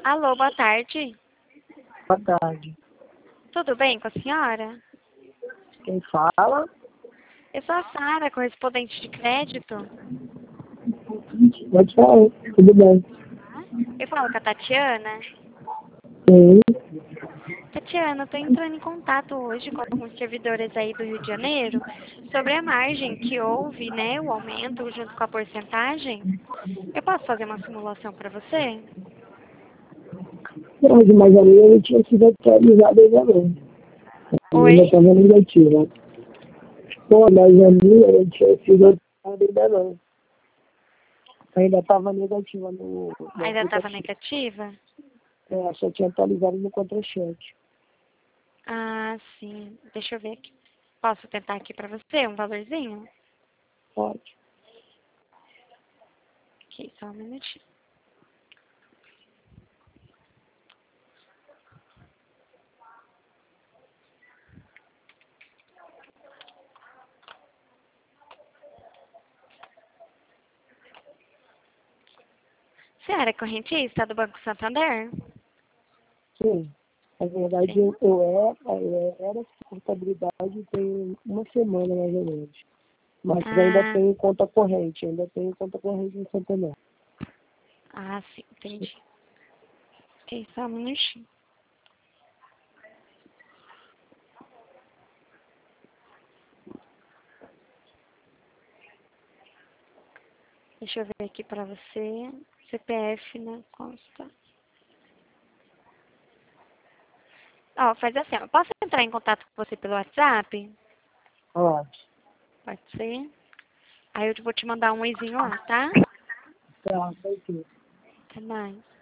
Alô, boa tarde. Boa tarde. Tudo bem com a senhora? Quem fala? Eu sou a Sara, correspondente de crédito. Pode falar. Tudo bem. Eu falo com a Tatiana. Sim. Tatiana, eu tô entrando em contato hoje com alguns servidores aí do Rio de Janeiro sobre a margem que houve, né, o aumento junto com a porcentagem. Eu posso fazer uma simulação para você? Mas a minha não tinha sido atualizada ainda não. A minha ainda Oi? estava negativa. Pô, mas a minha não tinha sido atualizada ainda não. Ainda estava negativa no Ainda estava aplicativo. negativa? Só tinha atualizado no contra-cheque. Ah, sim. Deixa eu ver aqui. Posso tentar aqui para você um valorzinho? Pode. Aqui, só um minutinho. Você era correntista do Banco Santander? Sim. Na verdade, Sim. eu era essa contabilidade tem uma semana mais ou menos. Mas ainda Ah, tenho conta corrente. Ainda tenho conta corrente no Santander. sim, entendi. Ok, só um minutinho. Deixa eu ver aqui pra você. CPF não consta. Ó, faz assim, ó. Posso entrar em contato com você pelo WhatsApp? Pode. Pode ser. Aí eu vou te mandar um oizinho lá, tá? Tá, vai ter. Até mais.